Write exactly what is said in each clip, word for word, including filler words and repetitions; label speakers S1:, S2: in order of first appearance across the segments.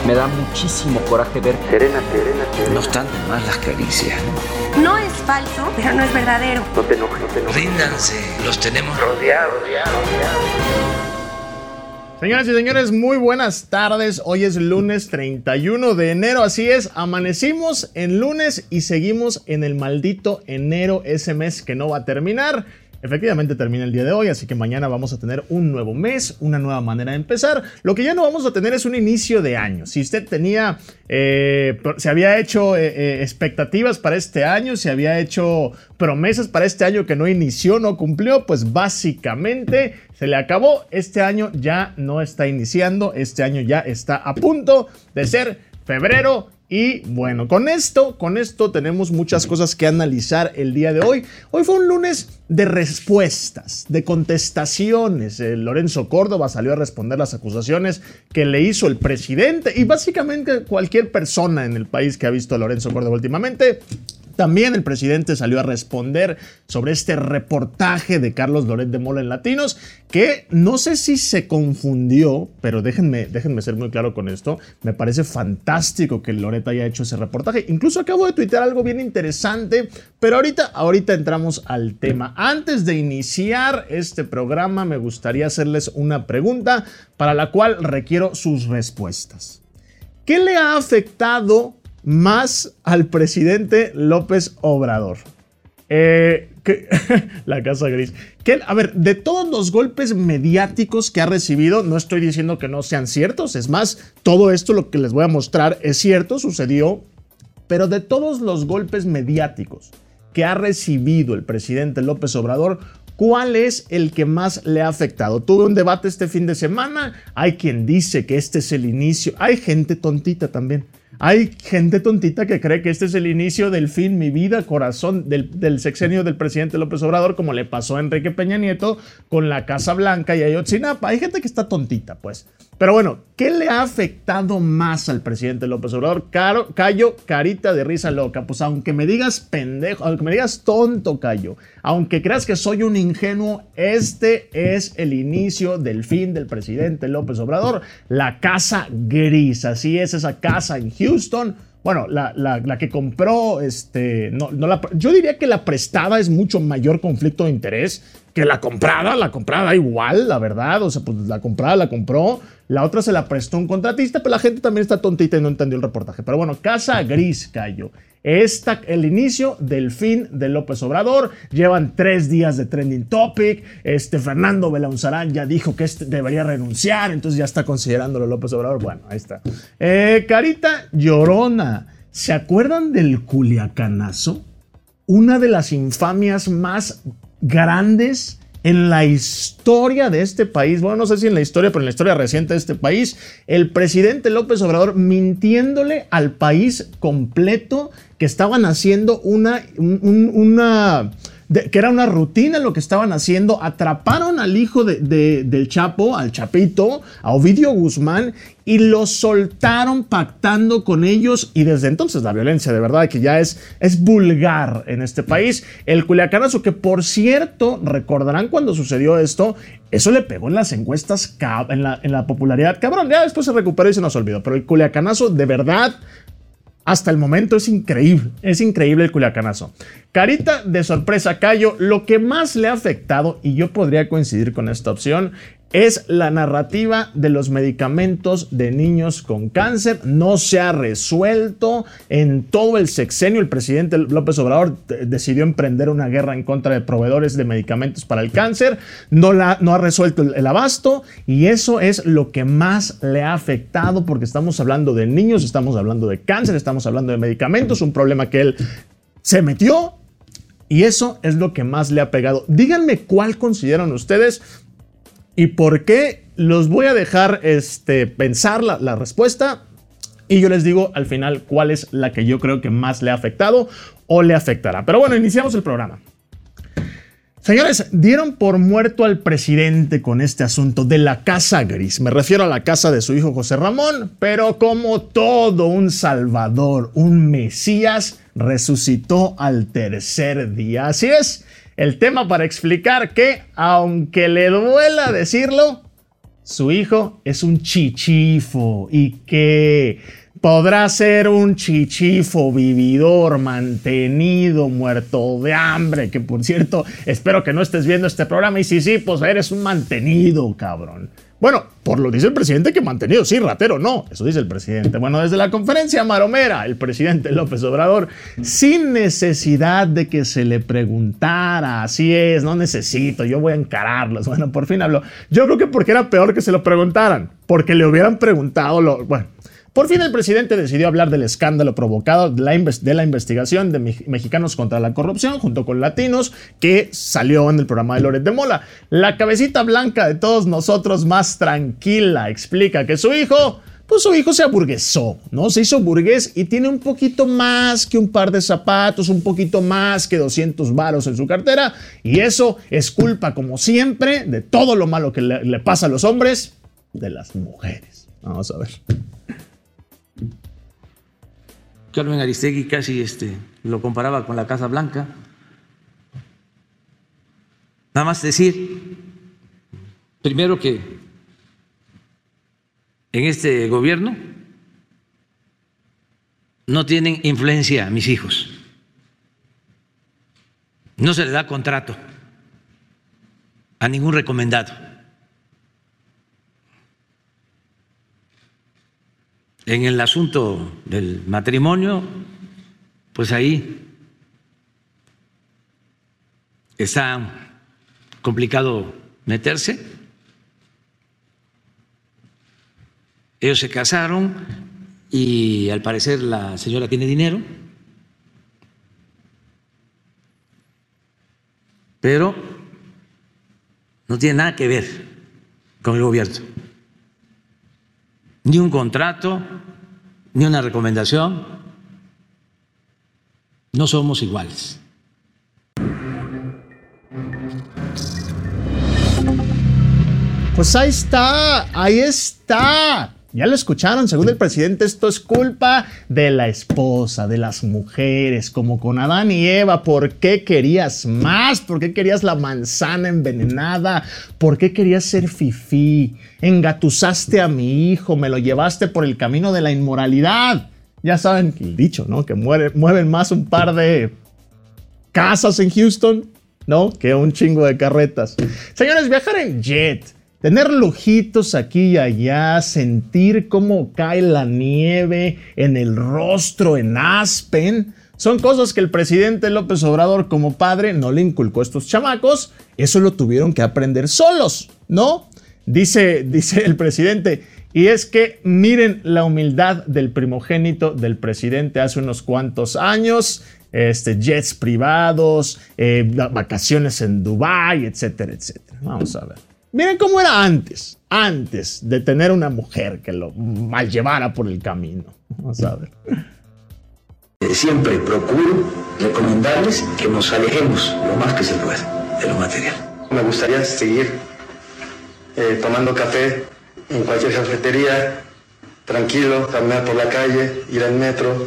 S1: Me da muchísimo coraje ver.
S2: Serena, serena, serena.
S3: No están de más las caricias, ¿no?
S4: No es falso, pero no es verdadero.
S2: No te enojes, no te enojes.
S3: Ríndanse, los tenemos rodeados, rodeados, rodeados.
S5: Señoras y señores, muy buenas tardes. Hoy es lunes treinta y uno de enero, así es, amanecimos en lunes y seguimos en el maldito enero, ese mes que no va a terminar. Efectivamente termina el día de hoy, así que mañana vamos a tener un nuevo mes, una nueva manera de empezar. Lo que ya no vamos a tener es un inicio de año. Si usted tenía, eh, se había hecho eh, eh, expectativas para este año, se había hecho promesas para este año que no inició, no cumplió, pues básicamente se le acabó. Este año ya no está iniciando, este año ya está a punto de ser febrero. Y bueno, con esto, con esto tenemos muchas cosas que analizar el día de hoy. Hoy fue un lunes de respuestas, de contestaciones. Eh, Lorenzo Córdoba salió a responder las acusaciones que le hizo el presidente y básicamente cualquier persona en el país que ha visto a Lorenzo Córdoba últimamente. También el presidente salió a responder sobre este reportaje de Carlos Loret de Mola en Latinos, que no sé si se confundió, pero déjenme, déjenme ser muy claro con esto. Me parece fantástico que Loret haya hecho ese reportaje. Incluso acabo de tuitear algo bien interesante, pero ahorita, ahorita entramos al tema. Antes de iniciar este programa, me gustaría hacerles una pregunta para la cual requiero sus respuestas. ¿Qué le ha afectado más al presidente López Obrador? Eh, que, la Casa Gris. Que, a ver, de todos los golpes mediáticos que ha recibido, no estoy diciendo que no sean ciertos, es más, todo esto lo que les voy a mostrar es cierto, sucedió, pero de todos los golpes mediáticos que ha recibido el presidente López Obrador, ¿cuál es el que más le ha afectado? Tuve un debate este fin de semana, hay quien dice que este es el inicio, hay gente tontita también. Hay gente tontita que cree que este es el inicio del fin, mi vida, corazón del, del sexenio del presidente López Obrador, como le pasó a Enrique Peña Nieto con la Casa Blanca y Ayotzinapa. Hay gente que está tontita, pues. Pero bueno, ¿qué le ha afectado más al presidente López Obrador? Caro, Cayo, carita de risa loca. Pues aunque me digas pendejo, aunque me digas tonto, Cayo, aunque creas que soy un ingenuo, este es el inicio del fin del presidente López Obrador. La Casa Gris, así es, esa casa en Houston. Bueno, la, la, la que compró, este, no, no la, yo diría que la prestada es mucho mayor conflicto de interés que la comprada. La comprada igual, la verdad, o sea, pues la comprada la compró, la otra se la prestó un contratista, pero la gente también está tontita y no entendió el reportaje. Pero bueno, Casa Gris, Cayo. Esta, el inicio del fin de López Obrador. Llevan tres días de trending topic. Este Fernando Belaunzarán ya dijo que este debería renunciar, entonces ya está considerándolo López Obrador. Bueno, ahí está. Eh, Carita llorona. ¿Se acuerdan del Culiacanazo? Una de las infamias más grandes en la historia de este país. Bueno, no sé si en la historia, pero en la historia reciente de este país, el presidente López Obrador mintiéndole al país completo que estaban haciendo una, un, una de, que era una rutina lo que estaban haciendo. Atraparon al hijo de, de, del Chapo, al Chapito, a Ovidio Guzmán, y lo soltaron pactando con ellos, y desde entonces la violencia de verdad que ya es, es vulgar en este país. El Culiacanazo, que por cierto, recordarán cuando sucedió esto, eso le pegó en las encuestas, en la, en la popularidad, cabrón, ya después se recuperó y se nos olvidó, pero el Culiacanazo de verdad, hasta el momento es increíble, es increíble el Culiacanazo. Carita de sorpresa, Cayo, lo que más le ha afectado, y yo podría coincidir con esta opción, es la narrativa de los medicamentos de niños con cáncer. No se ha resuelto en todo el sexenio. El presidente López Obrador decidió emprender una guerra en contra de proveedores de medicamentos para el cáncer. No, la, no ha resuelto el, el abasto, y eso es lo que más le ha afectado, porque estamos hablando de niños, estamos hablando de cáncer, estamos hablando de medicamentos, un problema que él se metió, y eso es lo que más le ha pegado. Díganme cuál consideran ustedes y por qué. Los voy a dejar este, pensar la, la respuesta, y yo les digo al final cuál es la que yo creo que más le ha afectado o le afectará. Pero bueno, iniciamos el programa. Señores, dieron por muerto al presidente con este asunto de la Casa Gris. Me refiero a la casa de su hijo José Ramón, pero como todo un salvador, un mesías, resucitó al tercer día. Así es, el tema para explicar que, aunque le duela decirlo, su hijo es un chichifo y que podrá ser un chichifo vividor, mantenido, muerto de hambre, que por cierto, espero que no estés viendo este programa y si sí, pues eres un mantenido, cabrón. Bueno, por lo dice el presidente que mantenido, sí, ratero, no, eso dice el presidente. Bueno, desde la conferencia maromera, el presidente López Obrador, sin necesidad de que se le preguntara, así es, no necesito, yo voy a encararlos. Bueno, por fin habló. Yo creo que porque era peor que se lo preguntaran, porque le hubieran preguntado, lo, bueno. Por fin el presidente decidió hablar del escándalo provocado de la, de la investigación de me mexicanos contra la corrupción junto con latinos que salió en el programa de Loret de Mola. La cabecita blanca de todos nosotros más tranquila explica que su hijo, pues su hijo se aburguesó, ¿no? Se hizo burgués y tiene un poquito más que un par de zapatos, un poquito más que doscientos varos en su cartera y eso es culpa, como siempre, de todo lo malo que le, le pasa a los hombres, de las mujeres. Vamos a ver.
S3: Carmen Aristegui casi este, lo comparaba con la Casa Blanca. Nada más decir, primero que en este gobierno no tienen influencia mis hijos. No se le da contrato a ningún recomendado. En el asunto del matrimonio, pues ahí está complicado meterse. Ellos se casaron y al parecer la señora tiene dinero, pero no tiene nada que ver con el gobierno. Ni un contrato, ni una recomendación. No somos iguales.
S5: Pues ahí está, ahí está. Ya lo escucharon, según el presidente, esto es culpa de la esposa, de las mujeres, como con Adán y Eva. ¿Por qué querías más? ¿Por qué querías la manzana envenenada? ¿Por qué querías ser fifí? Engatusaste a mi hijo, me lo llevaste por el camino de la inmoralidad. Ya saben el dicho, ¿no? Que muere, mueven más un par de casas en Houston, ¿no? Que un chingo de carretas. Señores, viajar en jet, tener lujitos aquí y allá, sentir cómo cae la nieve en el rostro en Aspen, son cosas que el presidente López Obrador como padre no le inculcó a estos chamacos. Eso lo tuvieron que aprender solos, ¿no? Dice, dice el presidente, y es que miren la humildad del primogénito del presidente hace unos cuantos años, este, jets privados, eh, vacaciones en Dubái, etcétera, etcétera. Vamos a ver. Miren cómo era antes, antes de tener una mujer que lo mal llevara por el camino. Vamos a ver.
S2: Siempre procuro recomendarles que nos alejemos lo más que se pueda de lo material. Me gustaría seguir eh, tomando café en cualquier cafetería, tranquilo, caminar por la calle, ir al metro.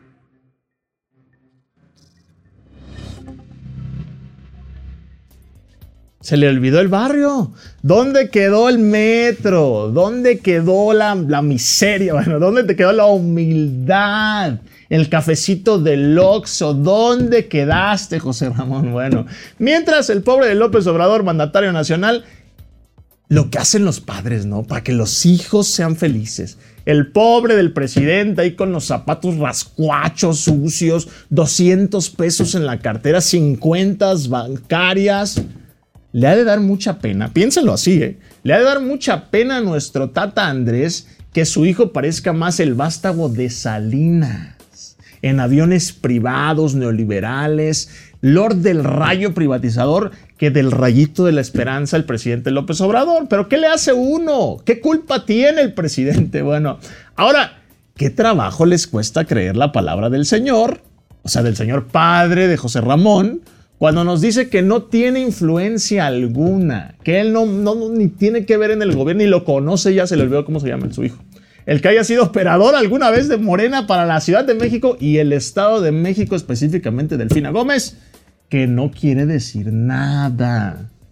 S5: Se le olvidó el barrio. ¿Dónde quedó el metro? ¿Dónde quedó la, la miseria? Bueno, ¿dónde te quedó la humildad? El cafecito del Oxxo. ¿Dónde quedaste, José Ramón? Bueno, mientras el pobre de López Obrador, mandatario nacional, lo que hacen los padres, ¿no? Para que los hijos sean felices. El pobre del presidente ahí con los zapatos rascuachos, sucios, doscientos pesos en la cartera, cincuenta bancarias. Le ha de dar mucha pena, piénsenlo así, ¿eh? Le ha de dar mucha pena a nuestro tata Andrés que su hijo parezca más el vástago de Salinas, en aviones privados, neoliberales, Lord del rayo privatizador, que del rayito de la esperanza el presidente López Obrador. ¿Pero qué le hace uno? ¿Qué culpa tiene el presidente? Bueno, ahora, ¿qué trabajo les cuesta creer la palabra del señor? O sea, del señor padre de José Ramón, cuando nos dice que no tiene influencia alguna, que él no, no ni tiene que ver en el gobierno, ni lo conoce, ya se le olvidó cómo se llama su hijo. El que haya sido operador alguna vez de Morena para la Ciudad de México y el Estado de México, específicamente Delfina Gómez, que no quiere decir nada.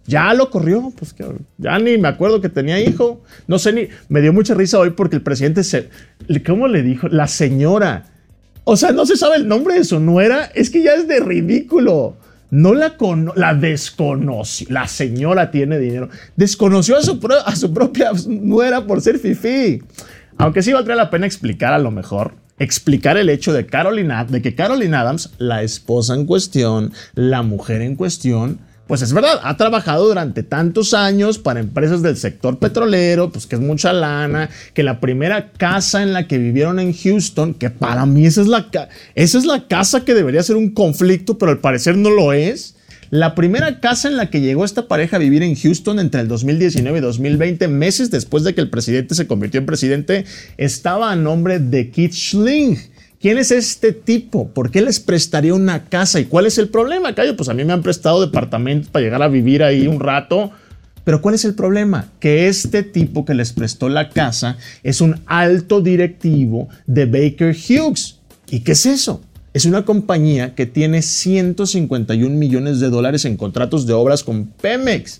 S5: Ya lo corrió, pues que ya ni me acuerdo que tenía hijo. No sé ni, me dio mucha risa hoy porque el presidente se, ¿cómo le dijo? La señora. O sea, no se sabe el nombre de su nuera. Es que ya es de ridículo. No la cono, la desconoció. La señora tiene dinero. Desconoció a su, pro, a su propia nuera por ser fifí. Aunque sí valdría la pena explicar a lo mejor. Explicar el hecho de, Carolina, de que Caroline Adams, la esposa en cuestión, la mujer en cuestión, pues es verdad, ha trabajado durante tantos años para empresas del sector petrolero, pues que es mucha lana, que la primera casa en la que vivieron en Houston, que para mí esa es la, esa es la casa que debería ser un conflicto, pero al parecer no lo es. La primera casa en la que llegó esta pareja a vivir en Houston entre el dos mil diecinueve y dos mil veinte, meses después de que el presidente se convirtió en presidente, estaba a nombre de Keith Schling. ¿Quién es este tipo? ¿Por qué les prestaría una casa? ¿Y cuál es el problema, Cayo? Pues a mí me han prestado departamentos para llegar a vivir ahí un rato. Pero ¿cuál es el problema? Que este tipo que les prestó la casa es un alto directivo de Baker Hughes. ¿Y qué es eso? Es una compañía que tiene ciento cincuenta y un millones de dólares en contratos de obras con Pemex.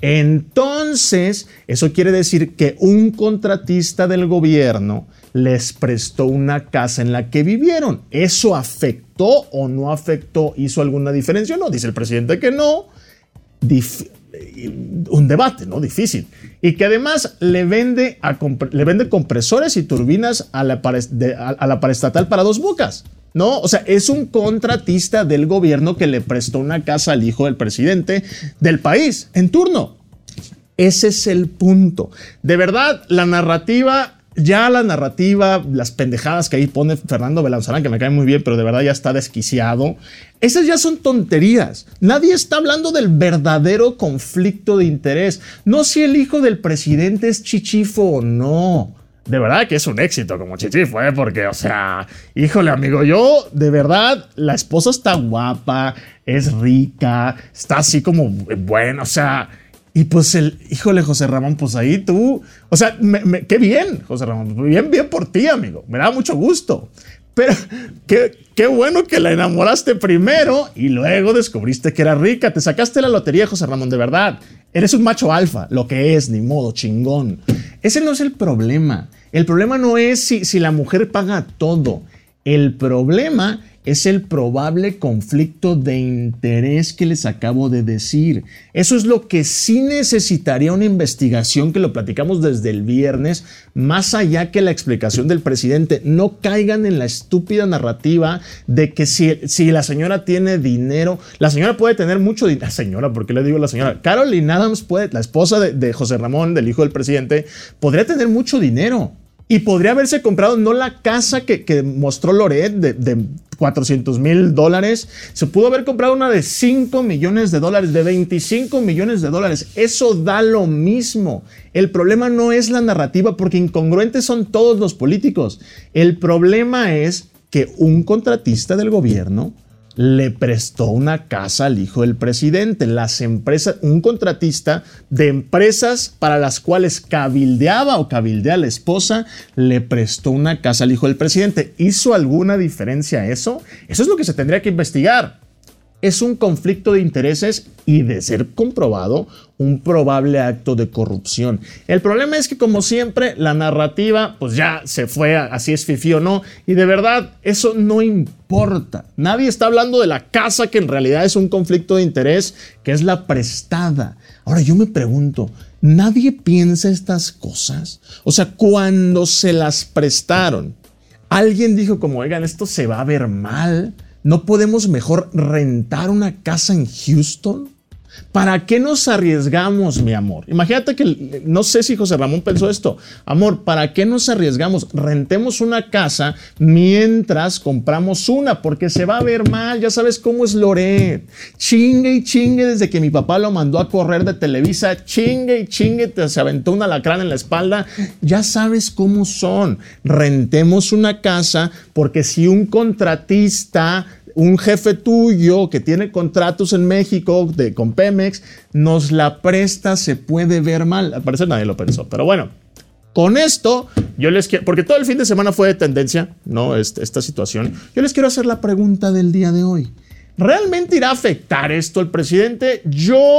S5: Entonces, eso quiere decir que un contratista del gobierno les prestó una casa en la que vivieron. ¿Eso afectó o no afectó? ¿Hizo alguna diferencia o no? Dice el presidente que no. Dif- un debate, ¿no? Difícil. Y que además le vende, a le vende compresores y turbinas a la, de, a, a la paraestatal para Dos Bocas, ¿no? O sea, es un contratista del gobierno que le prestó una casa al hijo del presidente del país en turno. Ese es el punto. De verdad, la narrativa... Ya la narrativa, las pendejadas que ahí pone Fernando Belanzarán, que me cae muy bien, pero de verdad ya está desquiciado. Esas ya son tonterías. Nadie está hablando del verdadero conflicto de interés. No si el hijo del presidente es chichifo o no. De verdad que es un éxito como chichifo, ¿eh? Porque, o sea, híjole, amigo, yo, de verdad, la esposa está guapa, es rica, está así como buena, o sea... Y pues el, híjole, José Ramón, pues ahí tú, o sea, me, me, qué bien, José Ramón, bien, bien por ti, amigo, me da mucho gusto. Pero qué, qué bueno que la enamoraste primero y luego descubriste que era rica. Te sacaste la lotería, José Ramón, de verdad. Eres un macho alfa, lo que es, ni modo, chingón. Ese no es el problema. El problema no es si, si la mujer paga todo. El problema es el probable conflicto de interés que les acabo de decir. Eso es lo que sí necesitaría una investigación, que lo platicamos desde el viernes, más allá que la explicación del presidente. No caigan en la estúpida narrativa de que si, si la señora tiene dinero, la señora puede tener mucho dinero. La señora, ¿por qué le digo la señora? Caroline Adams puede, la esposa de, de José Ramón, del hijo del presidente, podría tener mucho dinero. Y podría haberse comprado no la casa que, que mostró Loret de, de cuatrocientos mil dólares. Se pudo haber comprado una de cinco millones de dólares, de veinticinco millones de dólares. Eso da lo mismo. El problema no es la narrativa, porque incongruentes son todos los políticos. El problema es que un contratista del gobierno le prestó una casa al hijo del presidente. Las empresas, un contratista de empresas para las cuales cabildeaba o cabildea a la esposa, le prestó una casa al hijo del presidente. ¿Hizo alguna diferencia eso? Eso es lo que se tendría que investigar. Es un conflicto de intereses y, de ser comprobado, un probable acto de corrupción. El problema es que, como siempre, la narrativa pues ya se fue a, así es fifí o no, y de verdad eso no importa. Nadie está hablando de la casa, que en realidad es un conflicto de interés, que es la prestada. Ahora yo me pregunto, ¿nadie piensa estas cosas? O sea, cuando se las prestaron, alguien dijo como, oigan, esto se va a ver mal. ¿No podemos mejor rentar una casa en Houston? ¿Para qué nos arriesgamos, mi amor? Imagínate que, no sé si José Ramón pensó esto. Amor, ¿para qué nos arriesgamos? Rentemos una casa mientras compramos una, porque se va a ver mal. Ya sabes cómo es Loret. Chingue y chingue desde que mi papá lo mandó a correr de Televisa. Chingue y chingue, te, se aventó un alacrán en la espalda. Ya sabes cómo son. Rentemos una casa, porque si un contratista, un jefe tuyo que tiene contratos en México de, con Pemex, nos la presta, se puede ver mal. Al parecer nadie lo pensó, pero bueno. Con esto, yo les quiero, porque todo el fin de semana fue de tendencia, ¿no? Esta, esta situación. Yo les quiero hacer la pregunta del día de hoy. ¿Realmente irá a afectar esto al presidente? Yo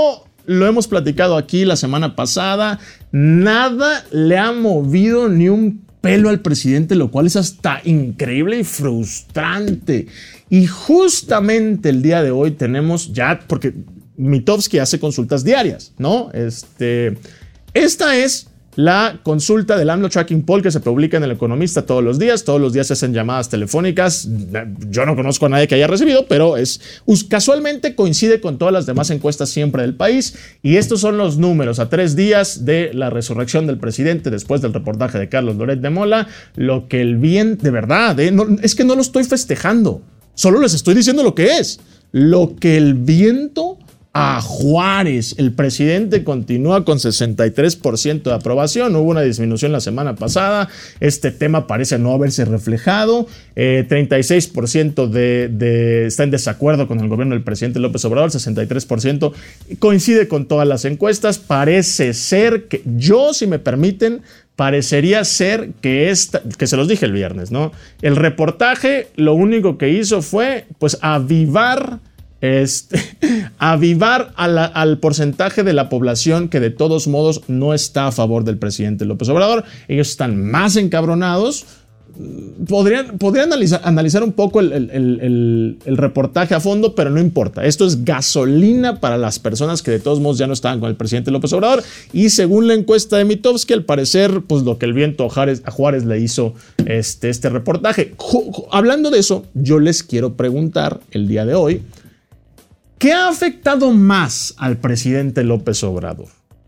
S5: lo hemos platicado aquí la semana pasada, nada le ha movido ni un pelo al presidente, lo cual es hasta increíble y frustrante. Y justamente el día de hoy tenemos ya, porque Mitofsky hace consultas diarias, ¿no? Este, esta es la consulta del AMLO Tracking Poll que se publica en El Economista todos los días. Todos los días se hacen llamadas telefónicas. Yo no conozco a nadie que haya recibido, pero es casualmente coincide con todas las demás encuestas siempre del país. Y estos son los números a tres días de la resurrección del presidente después del reportaje de Carlos Loret de Mola. Lo que el bien, de verdad, ¿eh? no, es que no lo estoy festejando. Solo les estoy diciendo lo que es. Lo que el viento a Juárez. El presidente continúa con sesenta y tres por ciento de aprobación. Hubo una disminución la semana pasada. Este tema parece no haberse reflejado. Eh, treinta y seis por ciento de, de, está en desacuerdo con el gobierno del presidente López Obrador. sesenta y tres por ciento coincide con todas las encuestas. Parece ser que yo, si me permiten, parecería ser que esta, que se los dije el viernes, ¿no? El reportaje lo único que hizo fue, pues, avivar Este, avivar a la, al porcentaje de la población que de todos modos no está a favor del presidente López Obrador. Ellos están más encabronados. Podrían, podrían analizar, analizar un poco el, el, el, el reportaje a fondo, pero no importa. Esto es gasolina para las personas que de todos modos ya no estaban con el presidente López Obrador. Y según la encuesta de Mitofsky, al parecer, pues lo que el viento a Juárez, a Juárez le hizo este, este reportaje. Hablando de eso, yo les quiero preguntar el día de hoy, ¿qué ha afectado más al presidente López Obrador?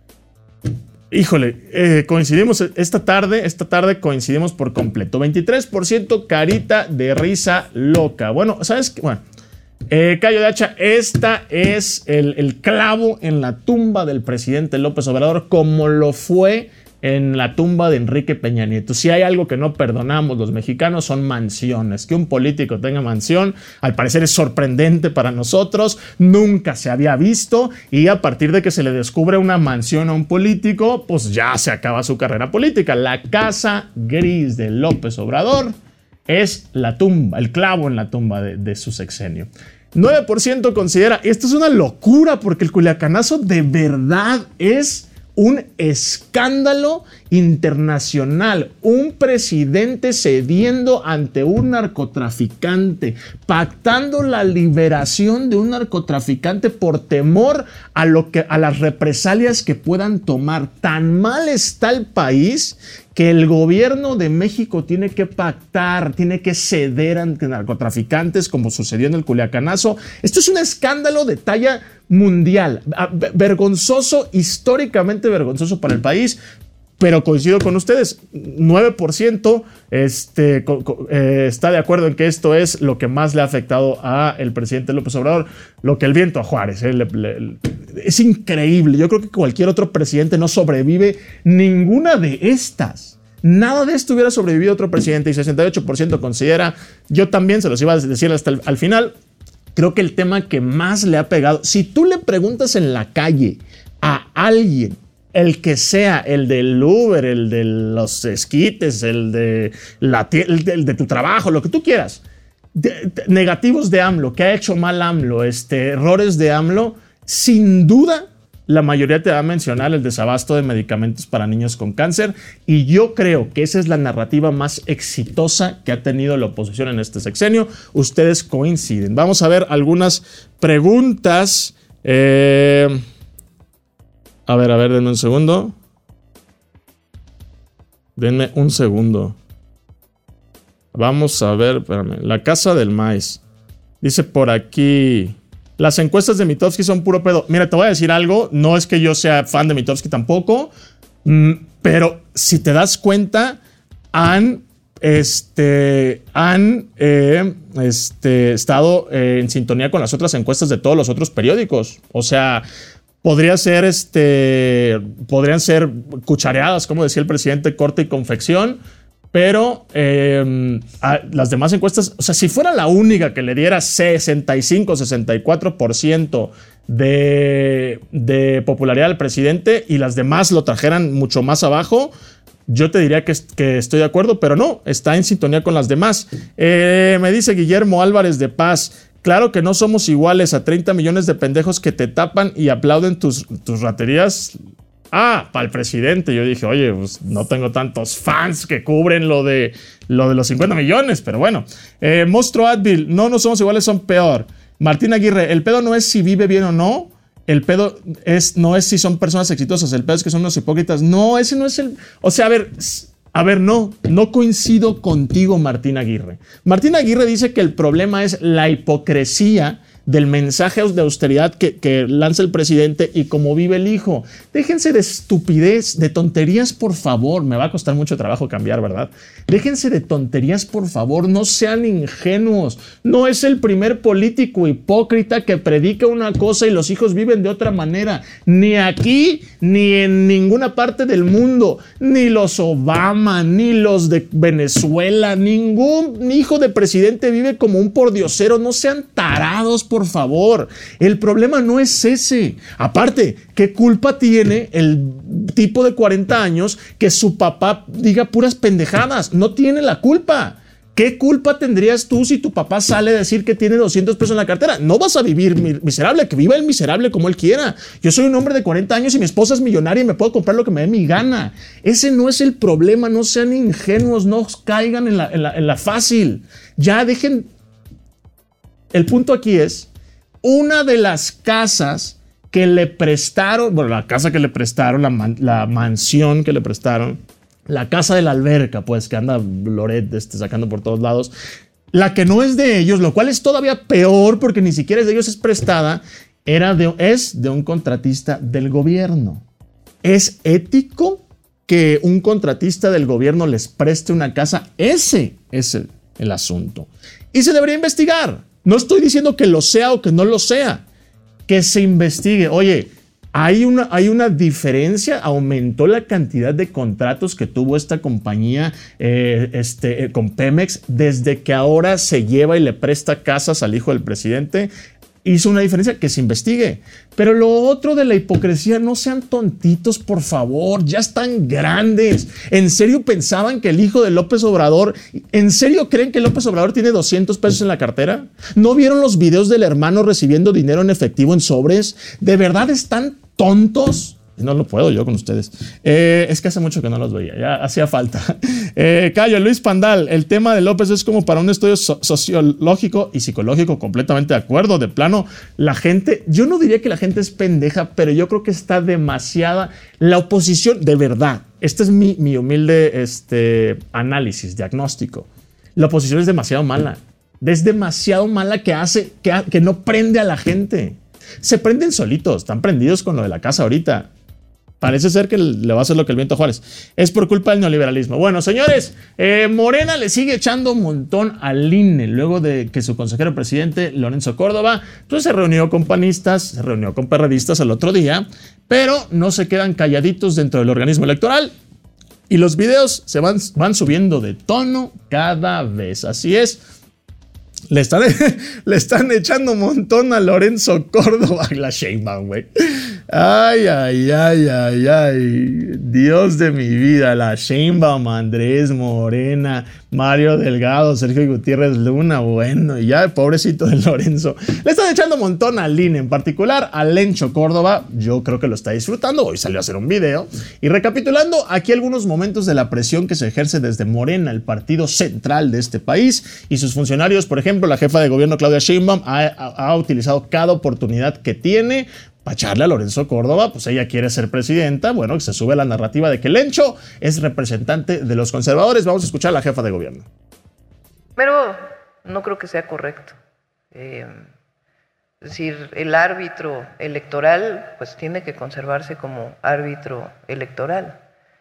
S5: Híjole, eh, coincidimos esta tarde, esta tarde coincidimos por completo. veintitrés por ciento carita de risa loca. Bueno, ¿sabes qué? Bueno, eh, Cayo de Hacha, esta es el, el clavo en la tumba del presidente López Obrador, como lo fue en la tumba de Enrique Peña Nieto. Si hay algo que no perdonamos los mexicanos son mansiones. Que un político tenga mansión, al parecer es sorprendente para nosotros, nunca se había visto, y a partir de que se le descubre una mansión a un político, pues ya se acaba su carrera política. La casa gris de López Obrador es la tumba, el clavo en la tumba de, de su sexenio. nueve por ciento considera, esto es una locura porque el culiacanazo de verdad es un escándalo internacional, un presidente cediendo ante un narcotraficante, pactando la liberación de un narcotraficante por temor a, lo que, a las represalias que puedan tomar. Tan mal está el país que el gobierno de México tiene que pactar, tiene que ceder ante narcotraficantes, como sucedió en el Culiacanazo. Esto es un escándalo de talla mundial, vergonzoso, históricamente vergonzoso para el país. Pero coincido con ustedes, nueve por ciento este, eh, está de acuerdo en que esto es lo que más le ha afectado al presidente López Obrador, lo que el viento a Juárez. Eh, le, le, es increíble. Yo creo que cualquier otro presidente no sobrevive ninguna de estas. Nada de esto hubiera sobrevivido a otro presidente, y sesenta y ocho por ciento considera, yo también se los iba a decir hasta el al final, creo que el tema que más le ha pegado, si tú le preguntas en la calle a alguien, el que sea, el del Uber, el de los esquites, el de, la, el de, el de tu trabajo, lo que tú quieras, de, de, negativos de AMLO, que ha hecho mal AMLO, este, errores de AMLO, sin duda la mayoría te va a mencionar el desabasto de medicamentos para niños con cáncer, y yo creo que esa es la narrativa más exitosa que ha tenido la oposición en este sexenio. Ustedes coinciden. Vamos a ver algunas preguntas. Eh... A ver, a ver, denme un segundo. Denme un segundo. Vamos a ver, espérame. La casa del maíz. Dice por aquí, las encuestas de Mitofsky son puro pedo. Mira, te voy a decir algo. No es que yo sea fan de Mitofsky tampoco. Pero si te das cuenta, han, este, han eh, este, estado eh, en sintonía con las otras encuestas de todos los otros periódicos. O sea, Podría ser, este, podrían ser cuchareadas, como decía el presidente, corte y confección, pero eh, a, las demás encuestas, o sea, si fuera la única que le diera sesenta y cinco, sesenta y cuatro por ciento de, de popularidad al presidente y las demás lo trajeran mucho más abajo, yo te diría que, que estoy de acuerdo, pero no, está en sintonía con las demás. Eh, me dice Guillermo Álvarez de Paz, Claro que no somos iguales a treinta millones de pendejos que te tapan y aplauden tus, tus raterías. Ah, para el presidente. Yo dije, oye, pues no tengo tantos fans que cubren lo de, lo de los cincuenta millones, pero bueno. Eh, Monstruo Advil, no, no somos iguales, son peor. Martín Aguirre, el pedo no es si vive bien o no. El pedo es, no es si son personas exitosas. El pedo es que son unos hipócritas. No, ese no es el... O sea, a ver... A ver, no, no coincido contigo, Martín Aguirre. Martín Aguirre dice que el problema es la hipocresía del mensaje de austeridad que, que lanza el presidente y cómo vive el hijo. Déjense de estupidez, de tonterías, por favor. Me va a costar mucho trabajo cambiar, ¿verdad? Déjense de tonterías, por favor. No sean ingenuos. No es el primer político hipócrita que predica una cosa y los hijos viven de otra manera. Ni aquí, ni en ninguna parte del mundo. Ni los Obama, ni los de Venezuela. Ningún hijo de presidente vive como un pordiosero. No sean tarados, por favor. El problema no es ese. Aparte, ¿qué culpa tiene el tipo de cuarenta años que su papá diga puras pendejadas? No tiene la culpa. ¿Qué culpa tendrías tú si tu papá sale a decir que tiene doscientos pesos en la cartera? No vas a vivir miserable, que viva el miserable como él quiera. Yo soy un hombre de cuarenta años y mi esposa es millonaria y me puedo comprar lo que me dé mi gana. Ese no es el problema. No sean ingenuos, no caigan en la, en la, en la fácil. Ya dejen... El punto aquí es, una de las casas que le prestaron, bueno, la casa que le prestaron, la, man, la mansión que le prestaron, la casa de la alberca, pues, que anda Loret este, sacando por todos lados, la que no es de ellos, lo cual es todavía peor porque ni siquiera es de ellos, es prestada, era de, es de un contratista del gobierno. ¿Es ético que un contratista del gobierno les preste una casa? Ese es el, el asunto. Y se debería investigar. No estoy diciendo que lo sea o que no lo sea. Que se investigue. Oye, hay una, hay una diferencia. Aumentó la cantidad de contratos que tuvo esta compañía eh, este, eh, con Pemex desde que ahora se lleva y le presta casas al hijo del presidente. Hizo una diferencia, que se investigue. Pero lo otro de la hipocresía, no sean tontitos, por favor. Ya están grandes. ¿En serio pensaban que el hijo de López Obrador... ¿En serio creen que López Obrador tiene doscientos pesos en la cartera? ¿No vieron los videos del hermano recibiendo dinero en efectivo en sobres? ¿De verdad están tontos? No lo puedo yo con ustedes. Eh, es que hace mucho que no los veía, ya hacía falta. Eh, Cayo, Luis Pandal, el tema de López es como para un estudio so sociológico y psicológico, completamente de acuerdo. De plano, la gente, yo no diría que la gente es pendeja, pero yo creo que está demasiada. La oposición, de verdad, este es mi, mi humilde este, análisis, diagnóstico. La oposición es demasiado mala. Es demasiado mala que hace, que, que no prende a la gente. Se prenden solitos, están prendidos con lo de la casa ahorita. Parece ser que le va a hacer lo que el viento a Juárez. Es por culpa del neoliberalismo. Bueno, señores, eh, Morena le sigue echando un montón al I N E luego de que su consejero presidente, Lorenzo Córdoba, pues se reunió con panistas, se reunió con perredistas el otro día, pero no se quedan calladitos dentro del organismo electoral y los videos se van, van subiendo de tono cada vez. Así es. Le están, le están echando un montón a Lorenzo Córdoba y la Sheinbaum, güey. Ay, ay, ay, ay, ay. Dios de mi vida. La Sheinbaum, Andrés, Morena, Mario Delgado, Sergio Gutiérrez Luna. Bueno, y ya, pobrecito de Lorenzo. Le están echando un montón al I N E, en particular a Lencho Córdoba. Yo creo que lo está disfrutando. Hoy salió a hacer un video. Y recapitulando aquí algunos momentos de la presión que se ejerce desde Morena, el partido central de este país, y sus funcionarios. Por ejemplo, la jefa de gobierno Claudia Sheinbaum ha, ha, ha utilizado cada oportunidad que tiene para echarle a Lorenzo Córdoba. Pues ella quiere ser presidenta. Bueno, que se sube la narrativa de que Lencho es representante de los conservadores. Vamos a escuchar a la jefa de gobierno.
S6: Pero no creo que sea correcto. Eh, es decir, el árbitro electoral pues tiene que conservarse como árbitro electoral.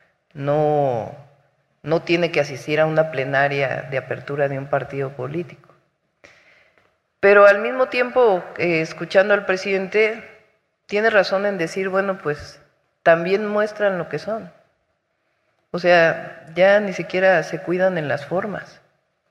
S6: No, no tiene que asistir a una plenaria de apertura de un partido político. Pero al mismo tiempo, eh, escuchando al presidente, tiene razón en decir, bueno, pues también muestran lo que son. O sea, ya ni siquiera se cuidan en las formas.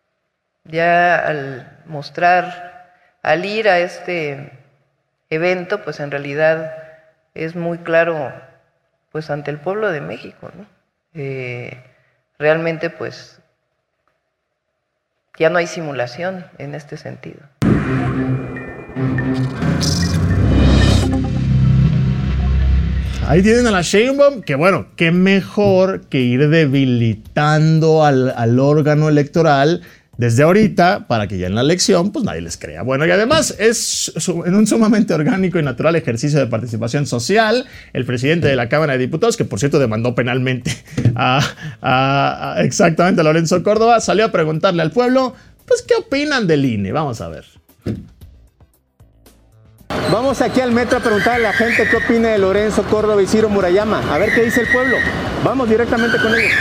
S6: Ya al mostrar, al ir a este evento, pues en realidad es muy claro, pues ante el pueblo de México, ¿no? Eh, realmente, pues, ya no hay simulación en este sentido.
S5: Ahí tienen a la Sheinbaum, que bueno, qué mejor que ir debilitando al, al órgano electoral desde ahorita para que ya en la elección pues nadie les crea. Bueno, y además es en un sumamente orgánico y natural ejercicio de participación social. El presidente de la Cámara de Diputados, que por cierto demandó penalmente a, a, a exactamente a Lorenzo Córdoba, salió a preguntarle al pueblo, pues ¿qué opinan del I N E? Vamos a ver.
S7: Vamos aquí al metro a preguntarle a la gente qué opina de Lorenzo Córdoba y Ciro Murayama. A ver qué dice el pueblo. Vamos directamente con ellos.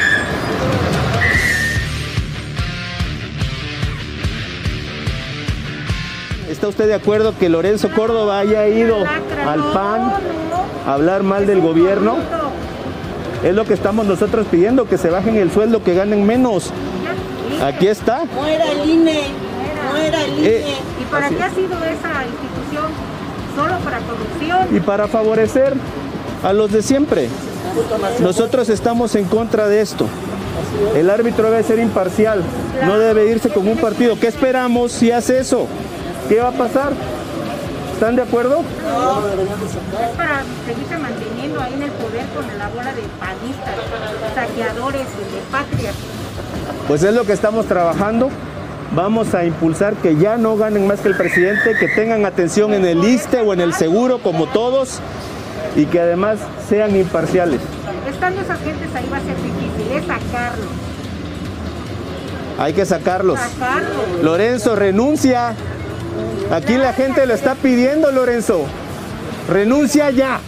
S7: ¿Está usted de acuerdo que Lorenzo Córdoba haya ido al P A N a hablar mal del gobierno? Es lo que estamos nosotros pidiendo, que se bajen el sueldo, que ganen menos. Aquí está.
S8: Muera el I N E. Muera el I N E.
S7: Eh,
S8: ¿Y para qué ha sido esa institución? Solo para corrupción.
S7: Y para favorecer a los de siempre. Nosotros estamos en contra de esto. El árbitro debe ser imparcial, no debe irse con un partido. ¿Qué esperamos si hace eso? ¿Qué va a pasar? ¿Están de acuerdo?
S8: No, es para seguirse manteniendo ahí en el poder con la bola de panistas, saqueadores de patria.
S7: Pues es lo que estamos trabajando. Vamos a impulsar que ya no ganen más que el presidente, que tengan atención en el ISSSTE o en el seguro como todos y que además sean imparciales.
S8: Estando esas gentes ahí va a ser difícil, es sacarlos.
S7: Hay que sacarlos.
S8: Sacarlos.
S7: Lorenzo, renuncia. Aquí la gente lo está pidiendo, Lorenzo. Renuncia ya.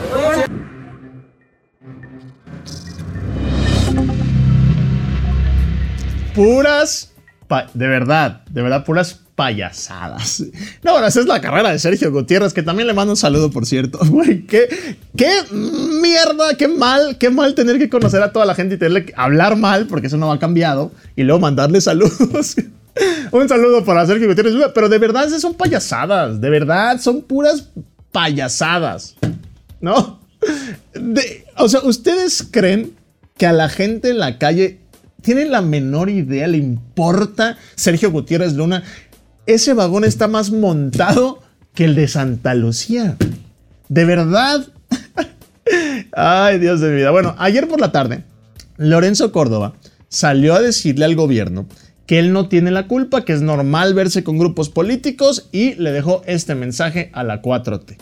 S5: Puras... de verdad, de verdad, puras payasadas. No, bueno, esa es la carrera de Sergio Gutiérrez, que también le mando un saludo, por cierto. Güey, qué, qué mierda, qué mal, qué mal tener que conocer a toda la gente y tenerle que hablar mal, porque eso no ha cambiado, y luego mandarle saludos. Un saludo para Sergio Gutiérrez, pero de verdad esas son payasadas, de verdad, son puras payasadas, ¿no? De, o sea, ¿ustedes creen que a la gente en la calle tienen la menor idea, le importa Sergio Gutiérrez Luna? Ese vagón está más montado que el de Santa Lucía. ¿De verdad? Ay, Dios de mi vida. Bueno, ayer por la tarde, Lorenzo Córdoba salió a decirle al gobierno que él no tiene la culpa, que es normal verse con grupos políticos, y le dejó este mensaje a la cuatro T.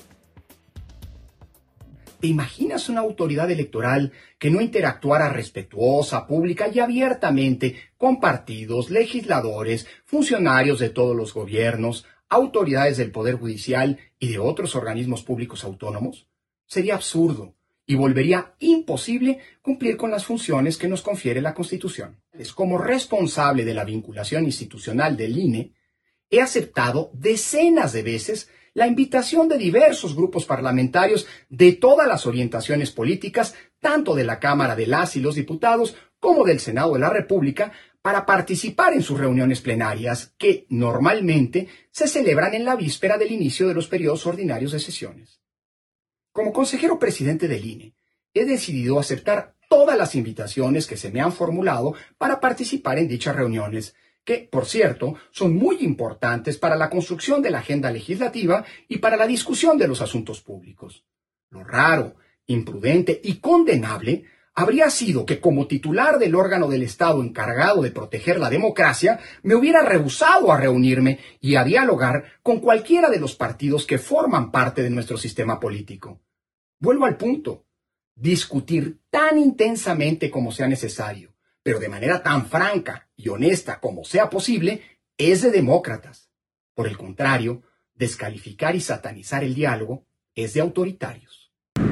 S9: ¿Te imaginas una autoridad electoral que no interactuara respetuosa, pública y abiertamente con partidos, legisladores, funcionarios de todos los gobiernos, autoridades del Poder Judicial y de otros organismos públicos autónomos? Sería absurdo y volvería imposible cumplir con las funciones que nos confiere la Constitución. Como responsable de la vinculación institucional del I N E, he aceptado decenas de veces la invitación de diversos grupos parlamentarios de todas las orientaciones políticas, tanto de la Cámara de las y los Diputados como del Senado de la República, para participar en sus reuniones plenarias, que normalmente se celebran en la víspera del inicio de los periodos ordinarios de sesiones. Como consejero presidente del I N E, he decidido aceptar todas las invitaciones que se me han formulado para participar en dichas reuniones, que, por cierto, son muy importantes para la construcción de la agenda legislativa y para la discusión de los asuntos públicos. Lo raro, imprudente y condenable habría sido que, como titular del órgano del Estado encargado de proteger la democracia, me hubiera rehusado a reunirme y a dialogar con cualquiera de los partidos que forman parte de nuestro sistema político. Vuelvo al punto: discutir tan intensamente como sea necesario, pero de manera tan franca y honesta como sea posible, es de demócratas. Por el contrario, descalificar y satanizar el diálogo es de autoritarios.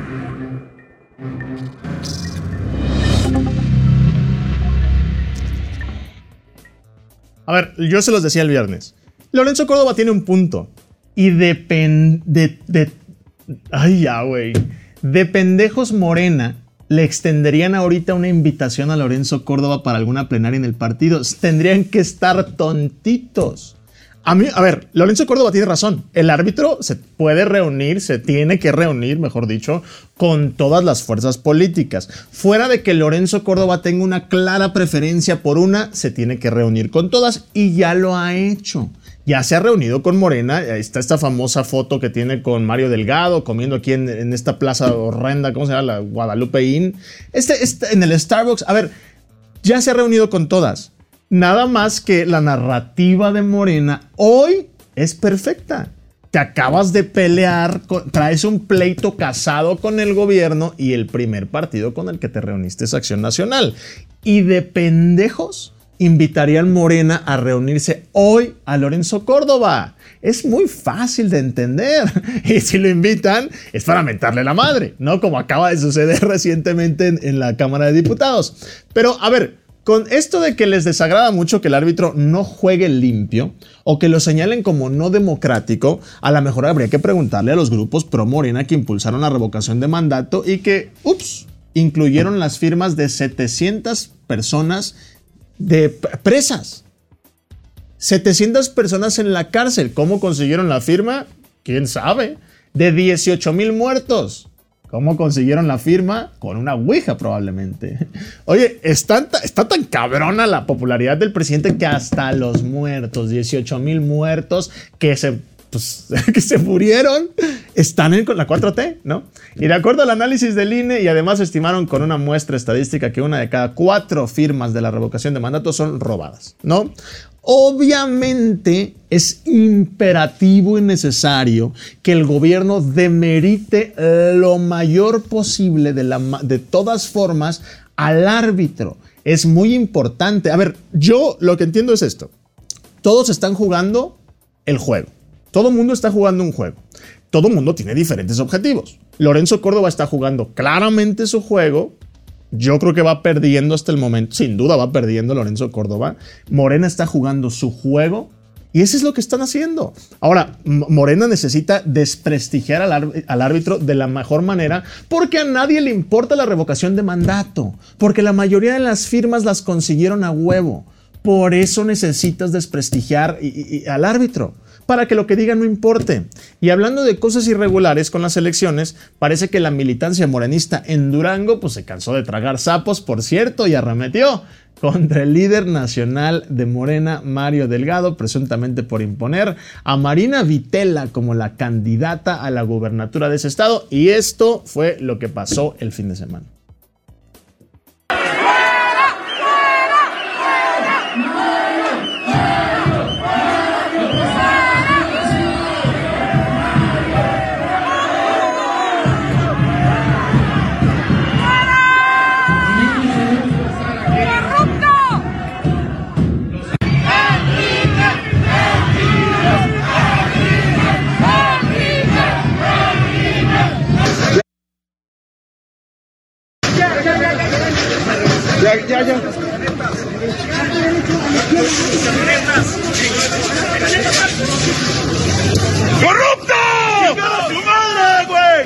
S5: A ver, yo se los decía el viernes. Lorenzo Córdoba tiene un punto. Y de pen... De, de, ay, ya, güey. De pendejos Morena le extenderían ahorita una invitación a Lorenzo Córdoba para alguna plenaria en el partido. Tendrían que estar tontitos. A mí, a ver, Lorenzo Córdoba tiene razón. El árbitro se puede reunir, se tiene que reunir, mejor dicho, con todas las fuerzas políticas. Fuera de que Lorenzo Córdoba tenga una clara preferencia por una, se tiene que reunir con todas y ya lo ha hecho. ya se ha reunido con Morena. Está esta famosa foto que tiene con Mario Delgado comiendo aquí en, en esta plaza horrenda, ¿cómo se llama? La Guadalupe Inn. Este, este, en el Starbucks. A ver, ya se ha reunido con todas. Nada más que la narrativa de Morena hoy es perfecta. Te acabas de pelear, con, traes un pleito casado con el gobierno y el primer partido con el que te reuniste es Acción Nacional. Y de pendejos invitarían Morena a reunirse hoy a Lorenzo Córdoba. Es muy fácil de entender. Y si lo invitan, es para mentarle la madre, ¿no? Como acaba de suceder recientemente en, en la Cámara de Diputados. Pero, a ver, con esto de que les desagrada mucho que el árbitro no juegue limpio o que lo señalen como no democrático, a lo mejor habría que preguntarle a los grupos pro Morena que impulsaron la revocación de mandato y que, ups, incluyeron las firmas de setecientas personas de presas. setecientas personas en la cárcel. ¿Cómo consiguieron la firma? ¿Quién sabe? De dieciocho mil muertos. ¿Cómo consiguieron la firma? Con una ouija probablemente. Oye, está, está tan cabrona la popularidad del presidente que hasta los muertos, dieciocho mil muertos que se, pues, que se murieron, están en la cuatro T, ¿no? Y de acuerdo al análisis del I N E, y además estimaron con una muestra estadística que una de cada cuatro firmas de la revocación de mandato son robadas, ¿no? Obviamente es imperativo y necesario que el gobierno demerite lo mayor posible de, la, de todas formas al árbitro. Es muy importante. A ver, yo lo que entiendo es esto. Todos están jugando el juego. Todo el mundo está jugando un juego. Todo el mundo tiene diferentes objetivos. Lorenzo Córdoba está jugando claramente su juego. Yo creo que va perdiendo hasta el momento. Sin duda va perdiendo Lorenzo Córdoba. Morena está jugando su juego. Y eso es lo que están haciendo. Ahora, Morena necesita desprestigiar al, al árbitro de la mejor manera porque a nadie le importa la revocación de mandato. Porque la mayoría de las firmas las consiguieron a huevo. Por eso necesitas desprestigiar y, y, y al árbitro, para que lo que diga no importe. Y hablando de cosas irregulares con las elecciones, parece que la militancia morenista en Durango pues se cansó de tragar sapos, por cierto, y arremetió contra el líder nacional de Morena, Mario Delgado, presuntamente por imponer a Marina Vitela como la candidata a la gubernatura de ese estado. Y esto fue lo que pasó el fin de semana.
S10: Ya, ya, ya. ¡Corrupto! ¡Chingada tu madre, güey!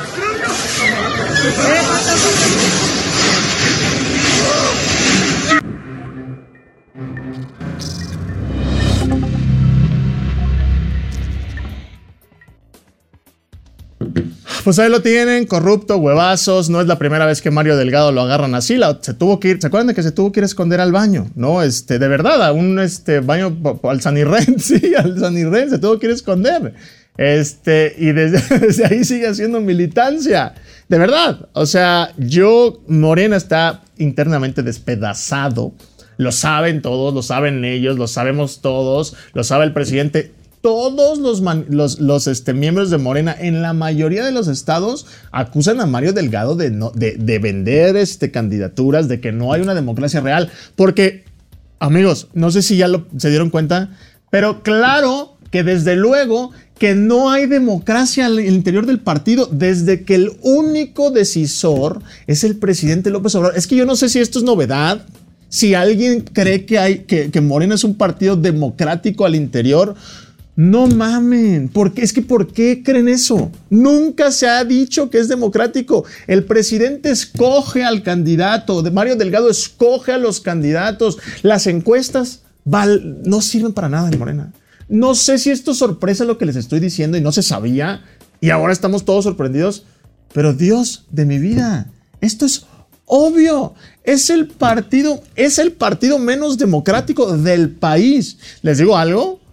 S5: Pues ahí lo tienen, corrupto, huevazos. No es la primera vez que Mario Delgado lo agarran así. La, se tuvo que ir, ¿se acuerdan de que se tuvo que ir a esconder al baño? No, este, de verdad, a un este, baño al Sanirren, sí, al Sanirren se tuvo que ir a esconder. Este, y desde, desde ahí sigue haciendo militancia. De verdad, o sea, yo, Morena está internamente despedazado. Lo saben todos, lo saben ellos, lo sabemos todos, lo sabe el presidente. Todos los, man, los, los este, miembros de Morena en la mayoría de los estados acusan a Mario Delgado de, no, de, de vender este, candidaturas, de que no hay una democracia real. Porque, amigos, no sé si ya lo, se dieron cuenta, pero claro que desde luego que no hay democracia al interior del partido desde que el único decisor es el presidente López Obrador. Es que yo no sé si esto es novedad, si alguien cree que, hay, que, que Morena es un partido democrático al interior. No mamen, porque es que ¿por qué creen eso? Nunca se ha dicho que es democrático. El presidente escoge al candidato, Mario Delgado escoge a los candidatos. Las encuestas val, no sirven para nada en Morena. No sé si esto es sorpresa lo que les estoy diciendo y no se sabía y ahora estamos todos sorprendidos, pero Dios de mi vida, esto es obvio. Es el partido, es el partido menos democrático del país. ¿Les digo algo?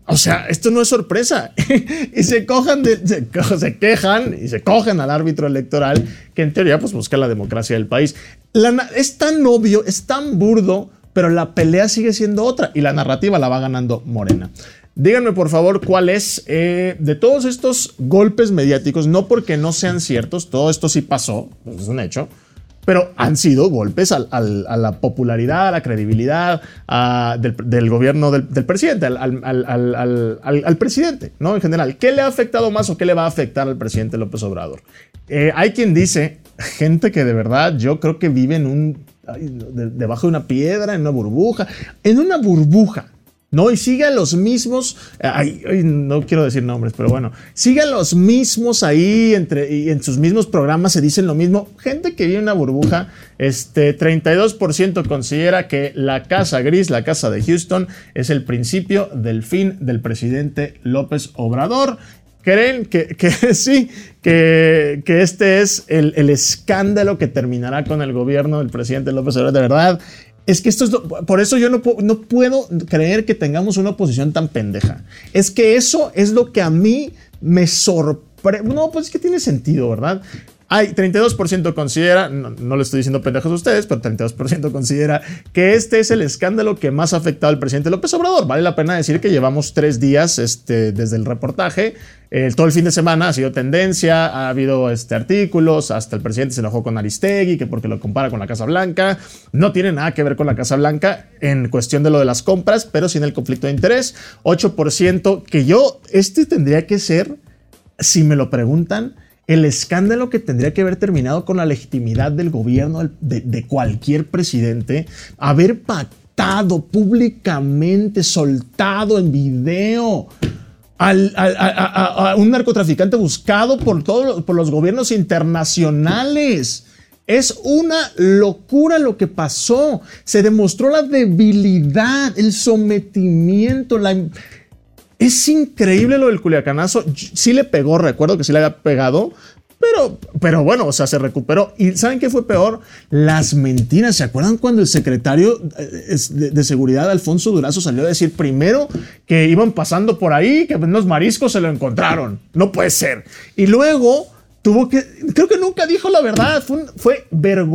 S5: O sea, esto no es sorpresa. Y se, cojan de, se, se quejan y se cogen al árbitro electoral que en teoría pues busca la democracia del país. La, es tan obvio, es tan burdo, pero la pelea sigue siendo otra y la narrativa la va ganando Morena. Díganme por favor cuál es eh, de todos estos golpes mediáticos, no porque no sean ciertos, todo esto sí pasó, pues es un hecho, pero han sido golpes al, al, a la popularidad, a la credibilidad a, del, del gobierno del, del presidente, al, al, al, al, al, al presidente, ¿no? En general, ¿qué le ha afectado más o qué le va a afectar al presidente López Obrador? Eh, hay quien dice, gente que de verdad yo creo que vive en un, de, debajo de una piedra, en una burbuja, en una burbuja. No, y sigue a los mismos, ay, ay, no quiero decir nombres, pero bueno, sigue a los mismos ahí, entre, y en sus mismos programas se dicen lo mismo. Gente que vive en una burbuja, este, treinta y dos por ciento considera que la casa gris, la casa de Houston, es el principio del fin del presidente López Obrador. Creen que, que sí, que, que este es el, el escándalo que terminará con el gobierno del presidente López Obrador, de verdad. Es que esto es lo, por eso yo no, no puedo creer que tengamos una oposición tan pendeja. Es que eso es lo que a mí me sorprende. No, pues es que tiene sentido, ¿verdad? Hay treinta y dos por ciento considera, no, no le estoy diciendo pendejos a ustedes, pero treinta y dos por ciento considera que este es el escándalo que más ha afectado al presidente López Obrador. Vale la pena decir que llevamos tres días este, desde el reportaje. Eh, todo el fin de semana ha sido tendencia, ha habido este, artículos, hasta el presidente se enojó con Aristegui, que porque lo compara con la Casa Blanca. No tiene nada que ver con la Casa Blanca en cuestión de lo de las compras, pero sí en el conflicto de interés. ocho por ciento que yo, este tendría que ser, si me lo preguntan, el escándalo que tendría que haber terminado con la legitimidad del gobierno de, de cualquier presidente, haber pactado públicamente, soltado en video al, al, a, a, a un narcotraficante buscado por, todos, por los gobiernos internacionales. Es una locura lo que pasó. Se demostró la debilidad, el sometimiento, la... Es increíble lo del culiacanazo. Sí le pegó, recuerdo que sí le había pegado, pero, pero bueno, o sea, se recuperó. ¿Y saben qué fue peor? Las mentiras. ¿Se acuerdan cuando el secretario de, de seguridad, Alfonso Durazo, salió a decir primero que iban pasando por ahí, que unos mariscos se lo encontraron? No puede ser. Y luego tuvo que, creo que nunca dijo la verdad. Fue, un, fue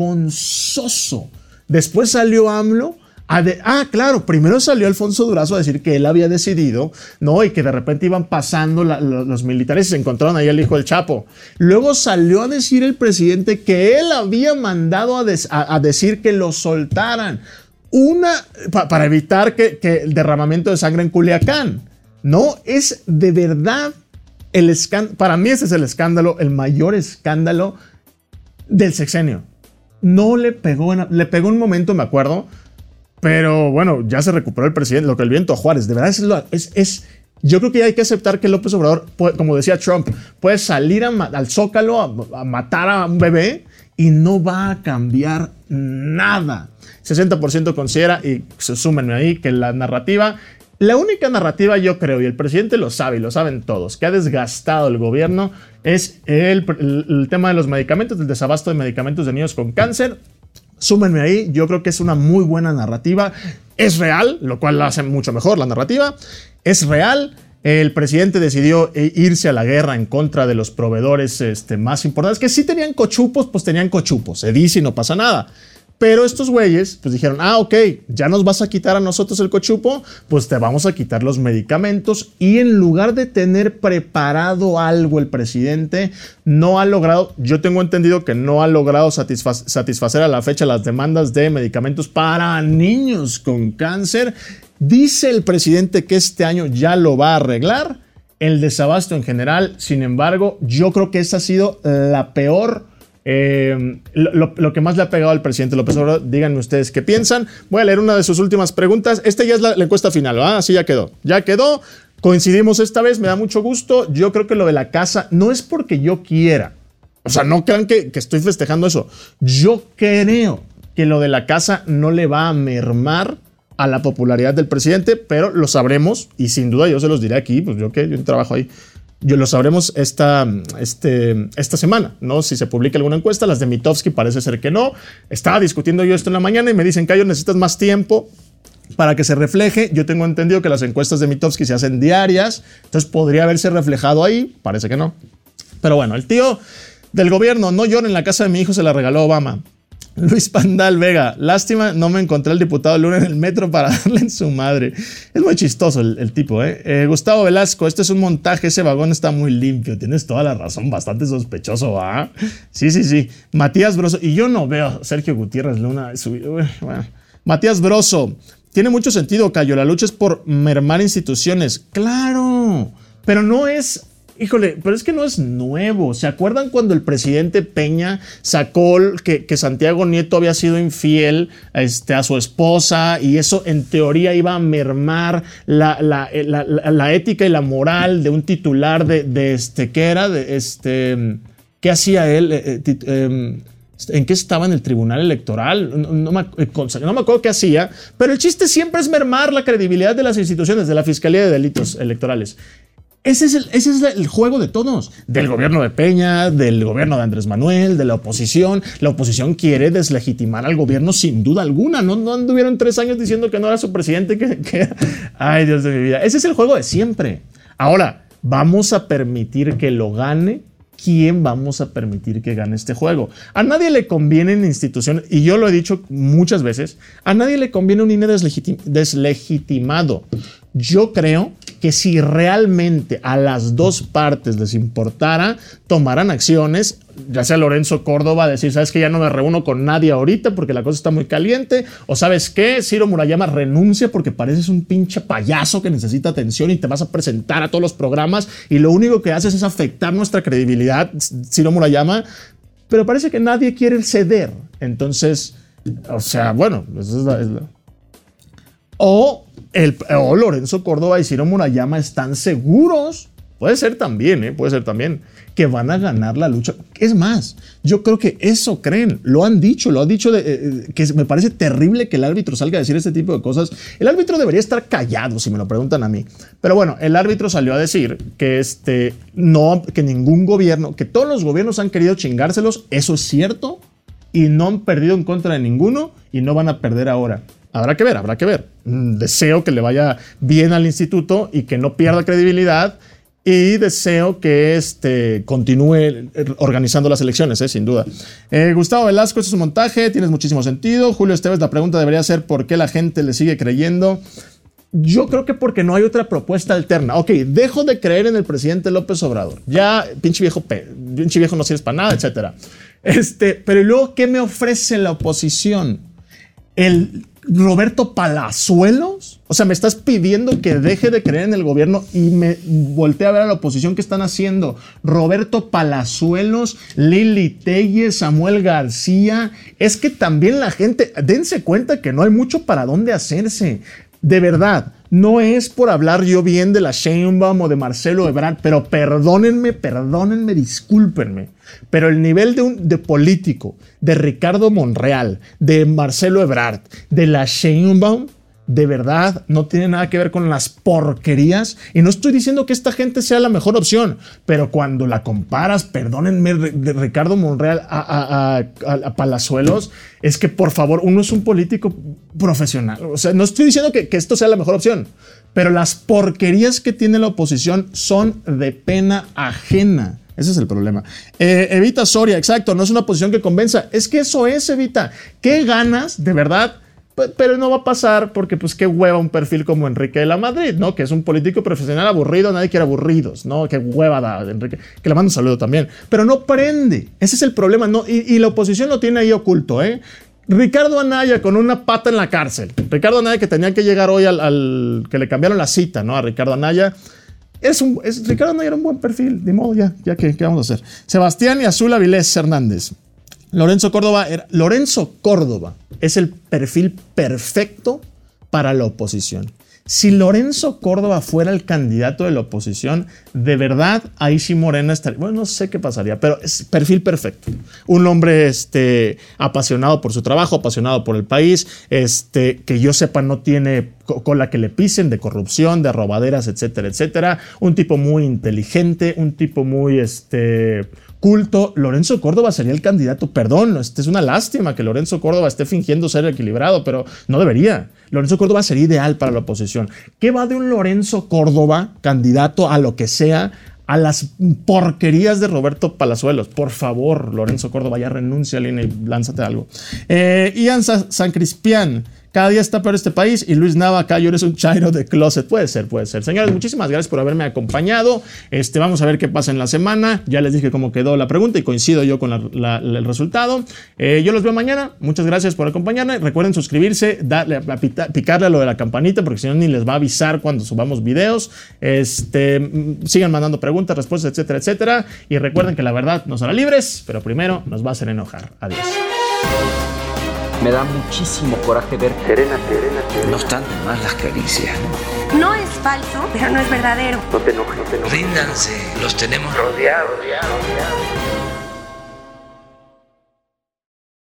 S5: vergonzoso. Después salió AMLO. De, ah, claro, primero salió Alfonso Durazo a decir que él había decidido, ¿no? Y que de repente iban pasando la, los, los militares y se encontraron ahí al hijo del Chapo. Luego salió a decir el presidente que él había mandado a, des, a, a decir que lo soltaran. Una, pa, para evitar que, que el derramamiento de sangre en Culiacán. No, es de verdad el escándalo. Para mí ese es el escándalo, el mayor escándalo del sexenio. No le pegó, en, le pegó un momento, me acuerdo. Pero bueno, ya se recuperó el presidente, lo que el viento a Juárez. De verdad, es, lo, es, es yo creo que hay que aceptar que López Obrador, puede, como decía Trump, puede salir a, al Zócalo a, a matar a un bebé y no va a cambiar nada. sesenta por ciento considera, y se súmenme ahí, que la narrativa, la única narrativa yo creo, y el presidente lo sabe y lo saben todos, que ha desgastado el gobierno es el, el, el tema de los medicamentos, del desabasto de medicamentos de niños con cáncer. Súmenme ahí, yo creo que es una muy buena narrativa. Es real, lo cual la hace mucho mejor la narrativa. Es real. El presidente decidió irse a la guerra en contra de los proveedores este, más importantes, que sí tenían cochupos, pues tenían cochupos. Se dice y no pasa nada. Pero estos güeyes pues dijeron, ah, ok, ya nos vas a quitar a nosotros el cochupo, pues te vamos a quitar los medicamentos. Y en lugar de tener preparado algo el presidente, no ha logrado, yo tengo entendido que no ha logrado satisfa- satisfacer a la fecha las demandas de medicamentos para niños con cáncer. Dice el presidente que este año ya lo va a arreglar. El desabasto en general, sin embargo, yo creo que esa ha sido la peor Eh, lo, lo que más le ha pegado al presidente López Obrador. Díganme ustedes qué piensan. Voy a leer una de sus últimas preguntas. Esta ya es la, la encuesta final, ¿verdad? Así ya quedó. Ya quedó. Coincidimos esta vez, me da mucho gusto. Yo creo que lo de la casa no es porque yo quiera. O sea, no crean que, que estoy festejando eso. Yo creo que lo de la casa no le va a mermar a la popularidad del presidente, pero lo sabremos y sin duda yo se los diré aquí, pues yo que yo trabajo ahí. Yo lo sabremos esta, este, esta semana, ¿no? Si se publica alguna encuesta, las de Mitofsky parece ser que no. Estaba discutiendo yo esto en la mañana y me dicen, Cayo, necesitas más tiempo. para que se refleje. Yo tengo entendido que las encuestas de Mitofsky se hacen diarias, entonces podría haberse reflejado ahí, parece que no. Pero bueno, el tío del gobierno, no lloren, la casa de mi hijo se la regaló Obama. Luis Pandal Vega, lástima, no me encontré al diputado Luna en el metro para darle en su madre. Es muy chistoso el, el tipo, ¿eh? ¿eh? Gustavo Velasco, este es un montaje, ese vagón está muy limpio. Tienes toda la razón, bastante sospechoso, ¿va? Sí, sí, sí. Matías Broso, y yo no veo a Sergio Gutiérrez Luna. Bueno. Matías Broso, tiene mucho sentido, Cayo, la lucha es por mermar instituciones. Claro, pero no es... Híjole, pero es que no es nuevo. ¿Se acuerdan cuando el presidente Peña sacó que, que Santiago Nieto había sido infiel este, a su esposa y eso en teoría iba a mermar la, la, la, la, la ética y la moral de un titular de, de este, ¿qué era? De este, ¿qué hacía él? Eh, eh, ¿En qué estaba en el tribunal electoral? No, no, me, no me acuerdo qué hacía, pero el chiste siempre es mermar la credibilidad de las instituciones, de la Fiscalía de Delitos Electorales. Ese es, el, ese es el juego de todos, del gobierno de Peña, del gobierno de Andrés Manuel, de la oposición. La oposición quiere deslegitimar al gobierno sin duda alguna. No, no anduvieron tres años diciendo que no era su presidente. Que, que... Ay, Dios de mi vida. Ese es el juego de siempre. Ahora, ¿vamos a permitir que lo gane? ¿Quién vamos a permitir que gane este juego? A nadie le conviene en instituciones, y yo lo he dicho muchas veces, a nadie le conviene un I N E deslegitim- deslegitimado. Yo creo que si realmente a las dos partes les importara, tomaran acciones, ya sea Lorenzo Córdoba decir, ¿sabes qué? Ya no me reúno con nadie ahorita porque la cosa está muy caliente, o ¿sabes qué? Ciro Murayama renuncia porque pareces un pinche payaso que necesita atención y te vas a presentar a todos los programas y lo único que haces es afectar nuestra credibilidad, Ciro Murayama, pero parece que nadie quiere ceder. Entonces, o sea, bueno, esa es la... Es la... O... El, o Lorenzo Córdoba y Ciro Murayama están seguros, puede ser también, ¿eh? puede ser también, que van a ganar la lucha. Es más, yo creo que eso creen, lo han dicho, lo han dicho, de, eh, que me parece terrible que el árbitro salga a decir este tipo de cosas. El árbitro debería estar callado, si me lo preguntan a mí. Pero bueno, el árbitro salió a decir que, este, no, que ningún gobierno, que todos los gobiernos han querido chingárselos, eso es cierto, y no han perdido en contra de ninguno y no van a perder ahora. Habrá que ver, habrá que ver. Deseo que le vaya bien al instituto y que no pierda credibilidad y deseo que este, continúe organizando las elecciones, eh, sin duda. Eh, Gustavo Velasco, este es un montaje, tienes muchísimo sentido. Julio Esteves, la pregunta debería ser ¿por qué la gente le sigue creyendo? Yo creo que porque no hay otra propuesta alterna. Ok, dejo de creer en el presidente López Obrador. Ya, pinche viejo, pinche viejo no sirves para nada, etcétera. Este, pero luego, ¿qué me ofrece la oposición? El Roberto Palazuelos, o sea, me estás pidiendo que deje de creer en el gobierno y me volteé a ver a la oposición que están haciendo. Roberto Palazuelos, Lili Telles, Samuel García. Es que también la gente, dense cuenta que no hay mucho para dónde hacerse. De verdad, no es por hablar yo bien de la Sheinbaum o de Marcelo Ebrard, pero perdónenme, perdónenme, discúlpenme, pero el nivel de, un, de político de Ricardo Monreal, de Marcelo Ebrard, de la Sheinbaum, de verdad no tiene nada que ver con las porquerías. Y no estoy diciendo que esta gente sea la mejor opción, pero cuando la comparas, perdónenme, de Ricardo Monreal a, a, a, a Palazuelos, es que por favor, uno es un político profesional. O sea, no estoy diciendo que, que esto sea la mejor opción, pero las porquerías que tiene la oposición son de pena ajena. Ese es el problema. Eh, Evita Soria, exacto, no es una posición que convenza. Es que eso es, Evita. ¿Qué ganas, de verdad? Pero no va a pasar porque, pues, qué hueva un perfil como Enrique de la Madrid, ¿no? Que es un político profesional aburrido, nadie quiere aburridos, ¿no? Qué hueva da Enrique, que le mando un saludo también. Pero no prende, ese es el problema, ¿no? Y, y la oposición lo tiene ahí oculto, ¿eh? Ricardo Anaya con una pata en la cárcel. Ricardo Anaya que tenía que llegar hoy al, al que le cambiaron la cita, ¿no? A Ricardo Anaya. Es un, es, Ricardo Anaya era un buen perfil, de modo, ya, ya que, ¿qué vamos a hacer? Sebastián y Azul Avilés Hernández. Lorenzo Córdoba, era, Lorenzo Córdoba es el perfil perfecto para la oposición. Si Lorenzo Córdoba fuera el candidato de la oposición, de verdad, ahí sí Morena estaría... Bueno, no sé qué pasaría, pero es perfil perfecto. Un hombre este, apasionado por su trabajo, apasionado por el país, este, que yo sepa no tiene cola que le pisen de corrupción, de robaderas, etcétera, etcétera. Un tipo muy inteligente, un tipo muy... Este, culto, Lorenzo Córdoba sería el candidato. Perdón, este es una lástima que Lorenzo Córdoba esté fingiendo ser equilibrado, pero no debería. Lorenzo Córdoba sería ideal para la oposición. ¿Qué va de un Lorenzo Córdoba, candidato a lo que sea, a las porquerías de Roberto Palazuelos? Por favor, Lorenzo Córdoba, ya renuncia al I N E y lánzate algo. Eh, Ian Sa- San Crispián. Cada día está peor este país y Luis Nava, acá eres un chairo de closet. Puede ser, puede ser. Señores, muchísimas gracias por haberme acompañado. Este, vamos a ver qué pasa en la semana. Ya les dije cómo quedó la pregunta y coincido yo con la, la, el resultado. Eh, yo los veo mañana. Muchas gracias por acompañarme. Recuerden suscribirse, darle, a, a, picarle a lo de la campanita, porque si no ni les va a avisar cuando subamos videos. Este, sigan mandando preguntas, respuestas, etcétera, etcétera. Y recuerden que la verdad nos hará libres, pero primero nos va a hacer enojar. Adiós.
S1: Me da muchísimo coraje ver.
S2: Serena, serena, serena.
S3: No están de más las caricias.
S4: No es falso, pero no es verdadero.
S2: No te enojes, no te enojes.
S3: Ríndanse, los tenemos
S2: rodeados. rodeados, rodeados.